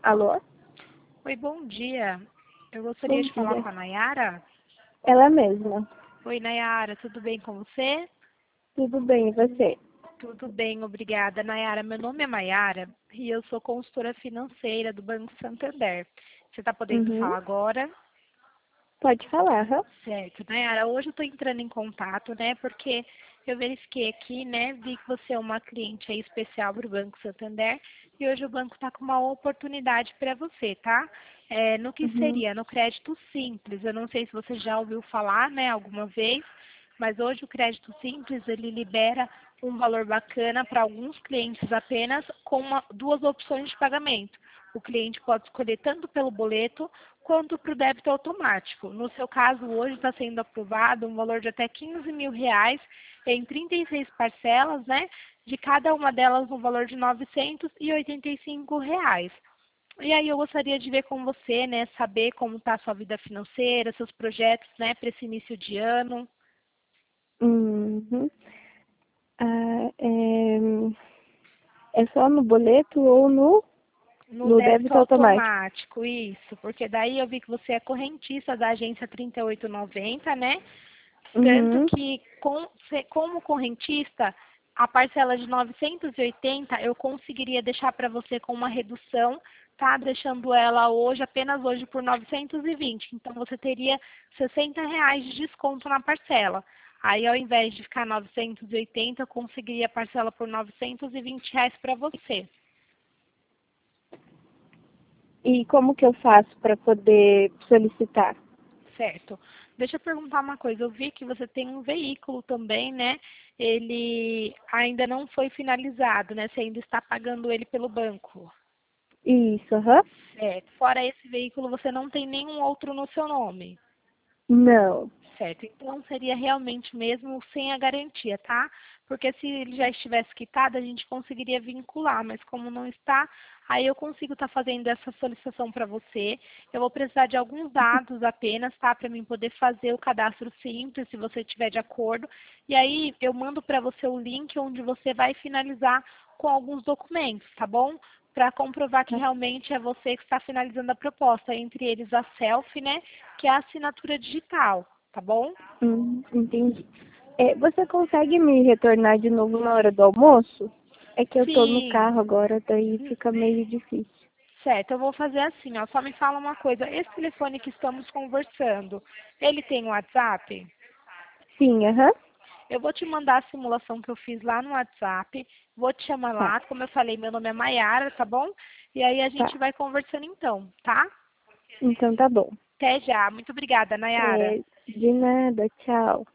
Alô? Oi, bom dia. Eu gostaria Bom de falar dia. com a Nayara. Ela mesma. Oi, Nayara, tudo bem com você? Tudo bem, e você? Tudo bem, obrigada. Nayara, meu nome é Maiara e eu sou consultora financeira do Banco Santander. Você está podendo Uhum. falar agora? Pode falar, aham. Certo, Nayara, hoje eu estou entrando em contato, né, porque eu verifiquei aqui, né, vi que você é uma cliente aí especial para o Banco Santander e hoje o banco está com uma oportunidade para você, tá? No que Uhum. seria? No crédito simples. Eu não sei se você já ouviu falar, né, alguma vez, mas hoje o crédito simples, ele libera um valor bacana para alguns clientes apenas com duas opções de pagamento. O cliente pode escolher tanto pelo boleto quanto para o débito automático. No seu caso, hoje está sendo aprovado um valor de até R$ 15.000 em 36 parcelas, né? De cada uma delas no valor de R$ 985. E aí eu gostaria de ver com você, né? Saber como está a sua vida financeira, seus projetos, né? Para esse início de ano. Uhum. Ah, é só no boleto ou No no débito débito automático? automático, isso, porque daí eu vi que você é correntista da agência 3890, né? Tanto Uhum. que, como correntista, a parcela de 980 eu conseguiria deixar para você com uma redução, tá? Deixando ela hoje, apenas hoje, por 920. Então, você teria R$ 60 de desconto na parcela. Aí, ao invés de ficar 980, eu conseguiria a parcela por R$ 920 para você. E como que eu faço para poder solicitar? Certo. Deixa eu perguntar uma coisa. Eu vi que você tem um veículo também, né? Ele ainda não foi finalizado, né? Você ainda está pagando ele pelo banco. Isso, aham. Certo. Fora esse veículo, você não tem nenhum outro no seu nome. Não. Certo, então seria realmente mesmo sem a garantia, tá? Porque se ele já estivesse quitado, a gente conseguiria vincular, mas como não está, aí eu consigo estar fazendo essa solicitação para você. Eu vou precisar de alguns dados apenas, tá? Para mim poder fazer o cadastro simples, se você estiver de acordo. E aí eu mando para você o link onde você vai finalizar com alguns documentos, tá bom? Para comprovar que Tá. realmente é você que está finalizando a proposta, entre eles a selfie, né? Que é a assinatura digital. Tá bom? Entendi. Você consegue me retornar de novo na hora do almoço? É que eu tô no Sim. carro agora, daí fica meio difícil. Certo, eu vou fazer assim, ó. Só me fala uma coisa. Esse telefone que estamos conversando, ele tem WhatsApp? Sim, aham. Eu vou te mandar a simulação que eu fiz lá no WhatsApp. Vou te chamar Tá, lá. Como eu falei, meu nome é Maiara, tá bom? E aí a gente tá. vai conversando então, tá? Então tá bom. Até já. Muito obrigada, Nayara. De nada, tchau.